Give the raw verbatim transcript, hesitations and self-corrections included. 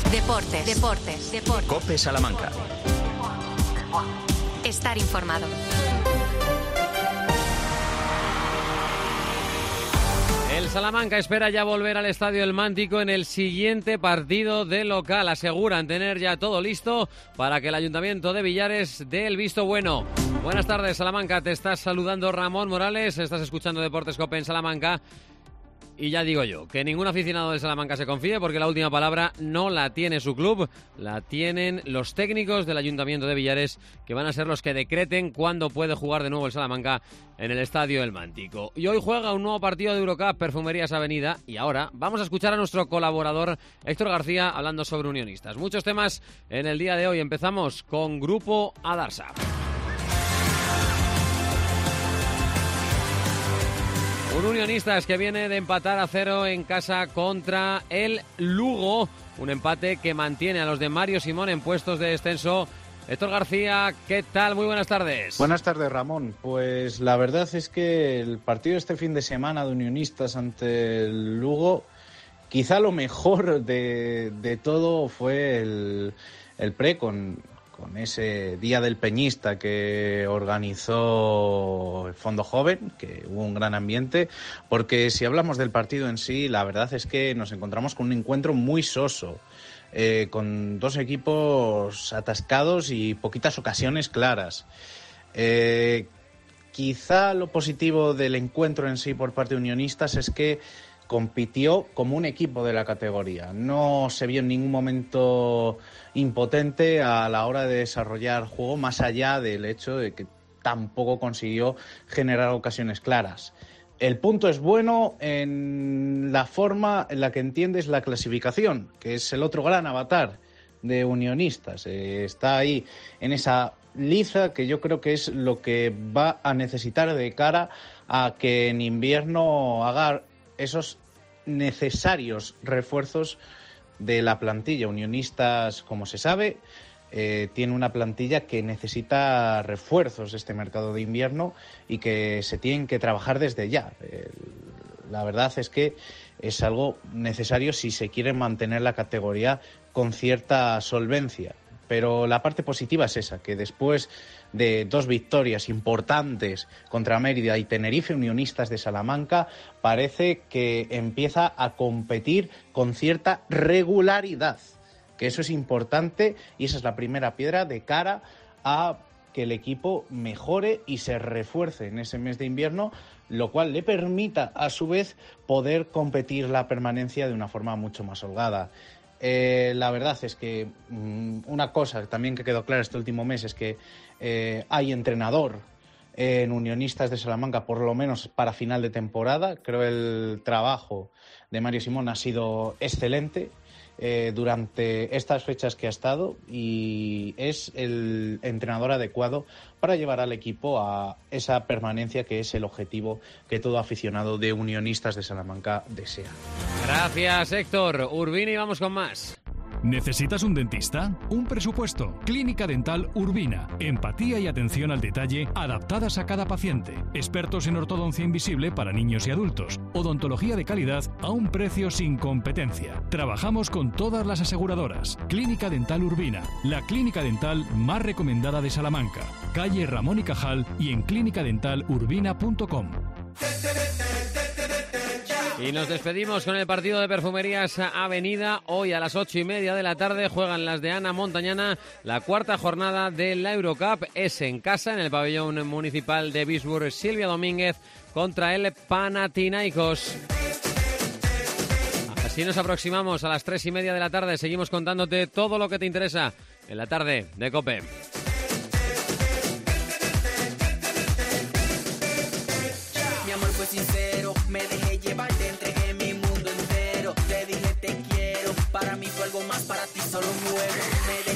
Deportes, deportes, deportes. COPE Salamanca. Estar informado. El Salamanca espera ya volver al Estadio El Mántico en el siguiente partido de local. Aseguran tener ya todo listo para que el Ayuntamiento de Villares dé el visto bueno. Buenas tardes, Salamanca. Te estás saludando Ramón Morales. Estás escuchando Deportes COPE en Salamanca. Y ya digo yo, que ningún aficionado de Salamanca se confíe, porque la última palabra no la tiene su club, la tienen los técnicos del Ayuntamiento de Villares, que van a ser los que decreten cuándo puede jugar de nuevo el Salamanca en el Estadio El Mántico. Y hoy juega un nuevo partido de Eurocup, Perfumerías Avenida, y ahora vamos a escuchar a nuestro colaborador Héctor García hablando sobre Unionistas. Muchos temas en el día de hoy. Empezamos con Grupo Adarsa. Un Unionistas que viene de empatar a cero en casa contra el Lugo. Un empate que mantiene a los de Mario Simón en puestos de descenso. Héctor García, ¿qué tal? Muy buenas tardes. Buenas tardes, Ramón. Pues la verdad es que el partido este fin de semana de Unionistas ante el Lugo, quizá lo mejor de, de todo fue el, el pre con... con ese Día del Peñista que organizó el Fondo Joven, que hubo un gran ambiente, porque si hablamos del partido en sí, la verdad es que nos encontramos con un encuentro muy soso, eh, con dos equipos atascados y poquitas ocasiones claras. Eh, quizá lo positivo del encuentro en sí por parte de Unionistas es que compitió como un equipo de la categoría. No se vio en ningún momento impotente a la hora de desarrollar juego, más allá del hecho de que tampoco consiguió generar ocasiones claras. El punto es bueno en la forma en la que entiendes la clasificación, que es el otro gran avatar de Unionistas. Eh, está ahí en esa liza que yo creo que es lo que va a necesitar de cara a que en invierno haga esos necesarios refuerzos de la plantilla. Unionistas, como se sabe, eh, tiene una plantilla que necesita refuerzos este mercado de invierno y que se tienen que trabajar desde ya. Eh, la verdad es que es algo necesario si se quiere mantener la categoría con cierta solvencia. Pero la parte positiva es esa, que después de dos victorias importantes contra Mérida y Tenerife, Unionistas de Salamanca parece que empieza a competir con cierta regularidad, que eso es importante y esa es la primera piedra de cara a que el equipo mejore y se refuerce en ese mes de invierno, lo cual le permita a su vez poder competir la permanencia de una forma mucho más holgada. Eh, la verdad es que mmm, una cosa también que quedó clara este último mes es que eh, hay entrenador en Unionistas de Salamanca, por lo menos para final de temporada. Creo el trabajo de Mario Simón ha sido excelente eh, durante estas fechas que ha estado y es el entrenador adecuado para llevar al equipo a esa permanencia que es el objetivo que todo aficionado de Unionistas de Salamanca desea. Gracias, Héctor. Urbini, vamos con más. ¿Necesitas un dentista? ¿Un presupuesto? Clínica Dental Urbina. Empatía y atención al detalle adaptadas a cada paciente. Expertos en ortodoncia invisible para niños y adultos. Odontología de calidad a un precio sin competencia. Trabajamos con todas las aseguradoras. Clínica Dental Urbina. La clínica dental más recomendada de Salamanca. Calle Ramón y Cajal y en clínica dental urbina punto com. Y nos despedimos con el partido de Perfumerías Avenida. Hoy a las ocho y media de la tarde juegan las de Ana Montañana. La cuarta jornada de la Eurocup es en casa, en el pabellón municipal de Bisburg. Silvia Domínguez contra el Panathinaikos. Así nos aproximamos a las tres y media de la tarde. Seguimos contándote todo lo que te interesa en la tarde de COPE. Mi amor fue sincero, me dejé llevar, te entregué mi mundo entero. Te dije te quiero, para mí fue algo más, para ti solo un juego. Me dejé